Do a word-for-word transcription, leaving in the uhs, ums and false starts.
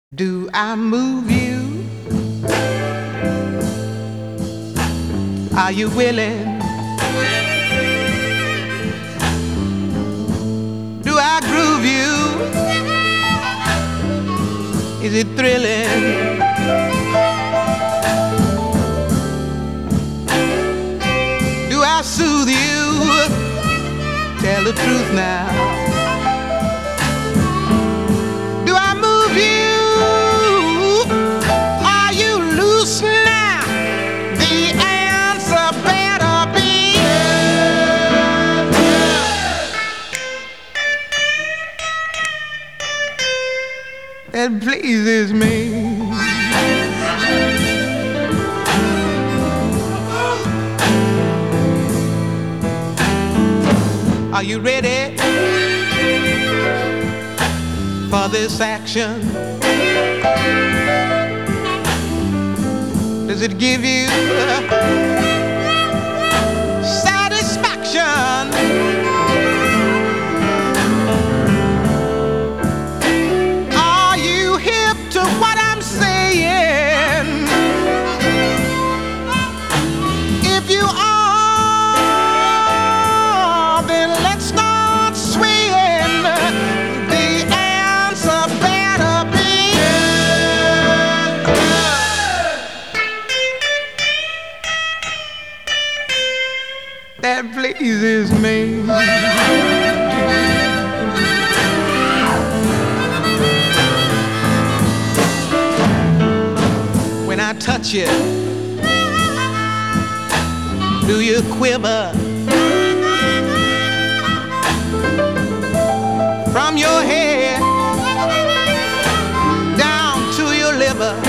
Do I move you? Are you willing? Do I groove you? Is it thrilling? Do I soothe you? Tell the truth now. That pleases me. Are you ready for this action? Does it give you satisfaction? That pleases me. When I touch you, do you quiver? From your head down to your liver.